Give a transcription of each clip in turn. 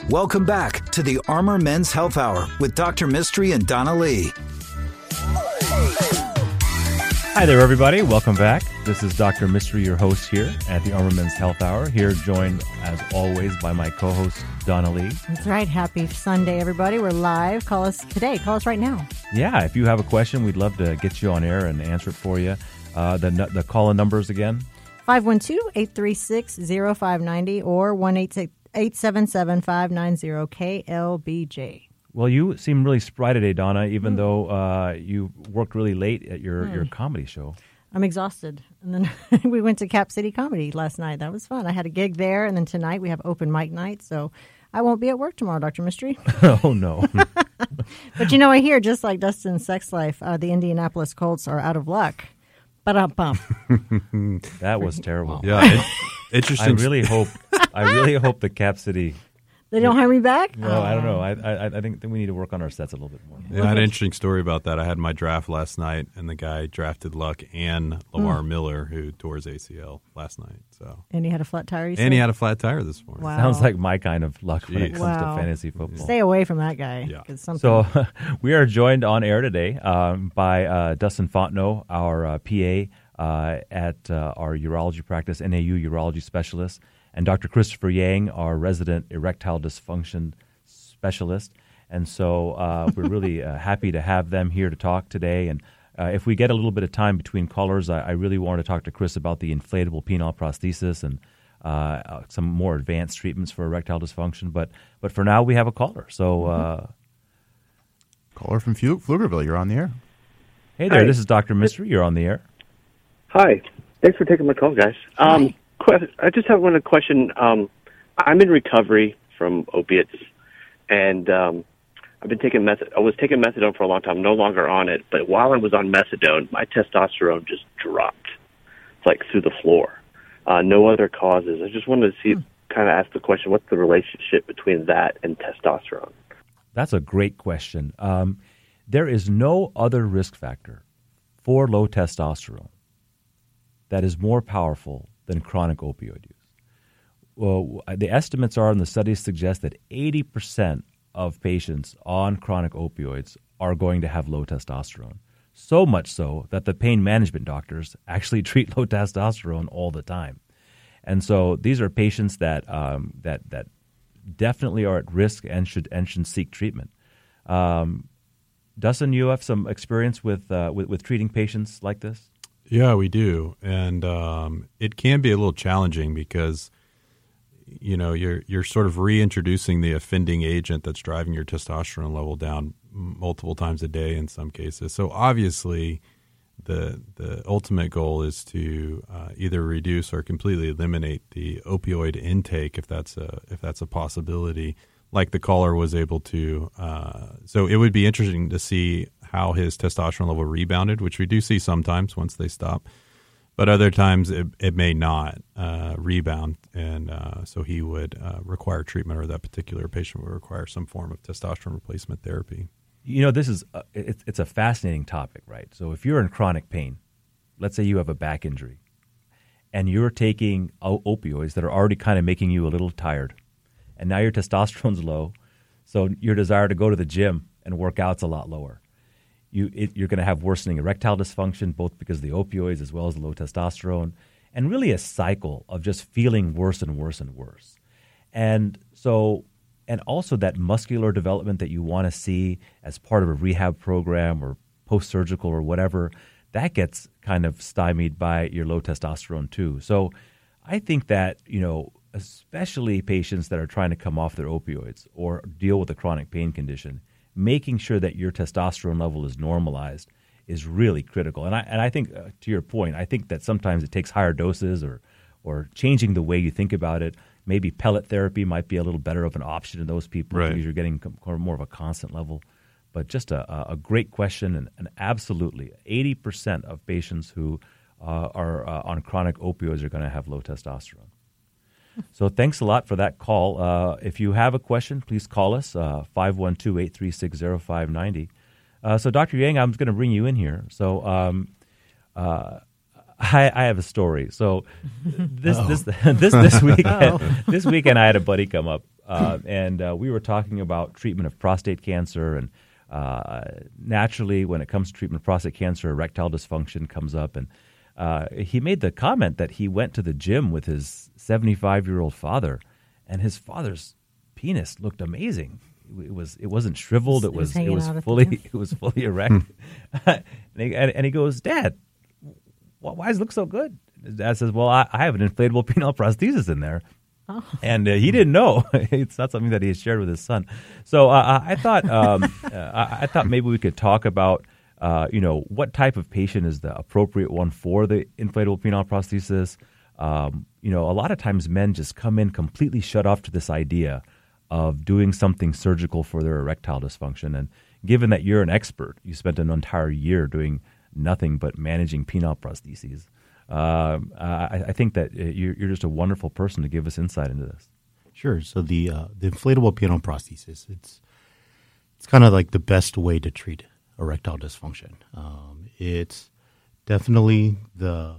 Welcome back to the Armor Men's Health Hour with Dr. Mystery and Donna Lee. Hi there, everybody. Welcome back. This is Dr. Mystery, your host here at the Armor Men's Health Hour, here joined, as always, by my co-host, Donna Lee. That's right. Happy Sunday, everybody. We're live. Call us today. Call us right now. Yeah, if you have a question, we'd love to get you on air and answer it for you. The call-in numbers again? 512-836-0590 or 1-877-590-KLBJ. Well, you seem really spry today, Donna, even though you worked really late at your comedy show. I'm exhausted. And then we went to Cap City Comedy last night. That was fun. I had a gig there, and then tonight we have open mic night, so I won't be at work tomorrow, Dr. Mystery. Oh, no. But I hear, just like Dustin's sex life, the Indianapolis Colts are out of luck. Ba-dum-bum. That was terrible. Yeah, interesting. I really hope the Cap City... They don't hire me back? No, I don't know. I think we need to work on our sets a little bit more. Yeah, I had an interesting story about that. I had my draft last night, and the guy drafted Luck and Lamar Miller, who tore his ACL last night. So, and he had a flat tire, and he had a flat tire this morning. Wow. Sounds like my kind of luck when it comes to fantasy football. Stay away from that guy. Yeah. So we are joined on air today by Dustin Fontenot, our PA at our urology practice, NAU urology specialist, and Dr. Christopher Yang, our resident erectile dysfunction specialist. And so we're really happy to have them here to talk today. And if we get a little bit of time between callers, I really want to talk to Chris about the inflatable penile prosthesis and some more advanced treatments for erectile dysfunction. But for now, we have a caller. So caller from Pflugerville, you're on the air. Hey there, Hi. This is Dr. Mystery. You're on the air. Hi. Thanks for taking my call, guys. I just have one question. I'm in recovery from opiates, and I've been taking I was taking methadone for a long time, no longer on it, but while I was on methadone, my testosterone just dropped. It's like through the floor. No other causes. I just wanted to see, kind of ask the question, what's the relationship between that and testosterone? That's a great question. There is no other risk factor for low testosterone that is more powerful than chronic opioid use. Well, the estimates are, and the studies suggest, that 80% of patients on chronic opioids are going to have low testosterone. So much so that the pain management doctors actually treat low testosterone all the time. And so these are patients that that definitely are at risk and should seek treatment. Dustin, you have some experience with treating patients like this? Yeah, we do, and it can be a little challenging because you're sort of reintroducing the offending agent that's driving your testosterone level down multiple times a day in some cases. So obviously, the ultimate goal is to either reduce or completely eliminate the opioid intake if that's a possibility, like the caller was able to. So it would be interesting to see how his testosterone level rebounded, which we do see sometimes once they stop. But other times it may not rebound, and so he would require treatment, or that particular patient would require some form of testosterone replacement therapy. This is it's a fascinating topic, right? So if you're in chronic pain, let's say you have a back injury, and you're taking opioids that are already kind of making you a little tired, and now your testosterone's low, so your desire to go to the gym and work out's a lot lower. You're going to have worsening erectile dysfunction, both because of the opioids as well as the low testosterone, and really a cycle of just feeling worse and worse and worse. And also that muscular development that you want to see as part of a rehab program or post-surgical or whatever, that gets kind of stymied by your low testosterone too. So I think that, especially patients that are trying to come off their opioids or deal with a chronic pain condition, making sure that your testosterone level is normalized is really critical. And I think, to your point, I think that sometimes it takes higher doses or changing the way you think about it. Maybe pellet therapy might be a little better of an option to those people because you're getting more of a constant level. But just a great question, and absolutely 80% of patients who are on chronic opioids are going to have low testosterone. So thanks a lot for that call. If you have a question, please call us, 512-836-0590. So Dr. Yang, I'm going to bring you in here. So I have a story. So this weekend I had a buddy come up, and we were talking about treatment of prostate cancer, and naturally, when it comes to treatment of prostate cancer, erectile dysfunction comes up, and he made the comment that he went to the gym with his 75-year-old father, and his father's penis looked amazing. It wasn't shriveled. It was fully erect. and he goes, "Dad, why does it look so good?" His dad says, "Well, I have an inflatable penile prosthesis in there." Oh. And he didn't know. It's not something that he has shared with his son. So I thought maybe we could talk about what type of patient is the appropriate one for the inflatable penile prosthesis. A lot of times men just come in completely shut off to this idea of doing something surgical for their erectile dysfunction. And given that you're an expert, you spent an entire year doing nothing but managing penile prostheses. I think that you're just a wonderful person to give us insight into this. Sure. So the inflatable penile prosthesis, it's kind of like the best way to treat erectile dysfunction. It's definitely the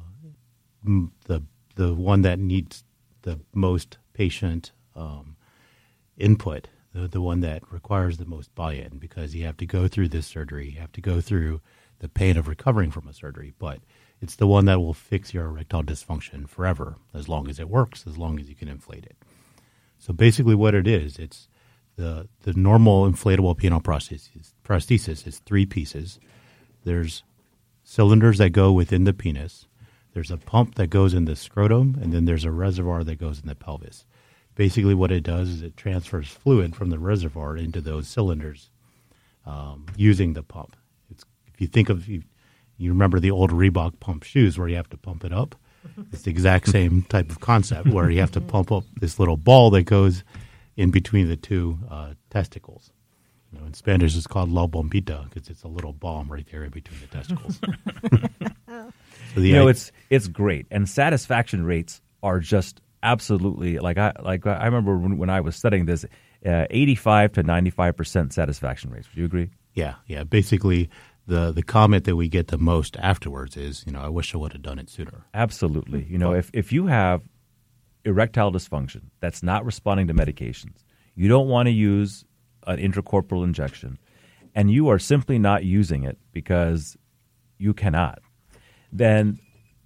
one that needs the most patient input, the one that requires the most buy-in, because you have to go through this surgery, you have to go through the pain of recovering from a surgery, but it's the one that will fix your erectile dysfunction forever, as long as it works, as long as you can inflate it. So basically what it is, it's the normal inflatable penile prosthesis is 3 pieces. There's cylinders that go within the penis. There's a pump that goes in the scrotum, and then there's a reservoir that goes in the pelvis. Basically what it does is it transfers fluid from the reservoir into those cylinders using the pump. If you think of, you remember the old Reebok pump shoes where you have to pump it up? It's the exact same type of concept where you have to pump up this little ball that goes in between the 2 testicles. In Spanish it's called la bombita because it's a little bomb right there in between the testicles. So it's great, and satisfaction rates are just absolutely I remember when I was studying this, 85 to 95% satisfaction rates. Would you agree? Yeah. Basically, the comment that we get the most afterwards is, I wish I would have done it sooner. Absolutely. If you have erectile dysfunction that's not responding to medications, you don't want to use an intracorporeal injection, and you are simply not using it because you cannot, then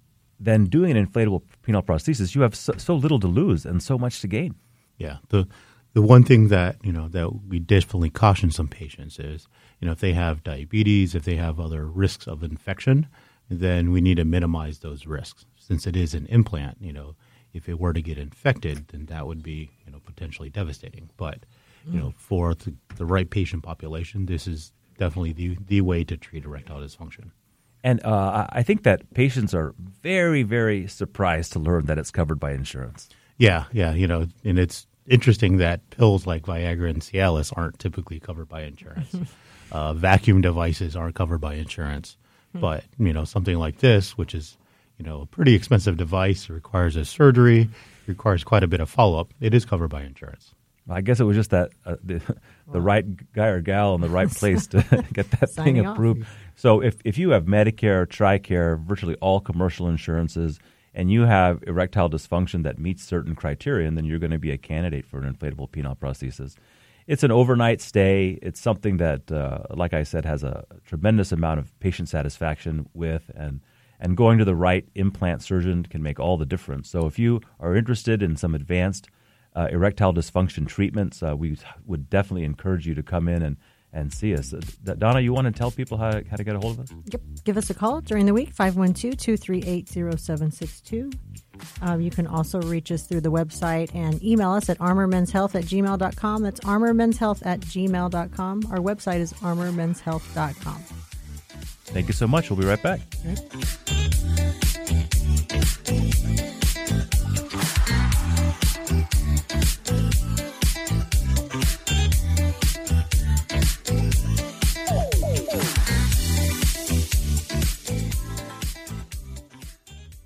doing an inflatable penile prosthesis, you have so little to lose and so much to gain. Yeah. The one thing that, that we definitely caution some patients is, if they have diabetes, if they have other risks of infection, then we need to minimize those risks. Since it is an implant, if it were to get infected, then that would be, potentially devastating. But, for the right patient population, this is definitely the way to treat erectile dysfunction. And I think that patients are very, very surprised to learn that it's covered by insurance. Yeah, and it's interesting that pills like Viagra and Cialis aren't typically covered by insurance. Vacuum devices aren't covered by insurance. But, something like this, which is, a pretty expensive device, requires a surgery, requires quite a bit of follow-up, it is covered by insurance. I guess it was just that the right guy or gal in the right place to get that thing approved. So if you have Medicare, TRICARE, virtually all commercial insurances, and you have erectile dysfunction that meets certain criteria, then you're going to be a candidate for an inflatable penile prosthesis. It's an overnight stay. It's something that, like I said, has a tremendous amount of patient satisfaction with, and going to the right implant surgeon can make all the difference. So if you are interested in some advanced erectile dysfunction treatments, we would definitely encourage you to come in and see us. Donna, you want to tell people how to get a hold of us? Yep. Give us a call during the week, 512-238-0762. You can also reach us through the website and email us at armormenshealth@gmail.com. That's armormenshealth@gmail.com. Our website is armormenshealth.com. Thank you so much. We'll be right back. Right.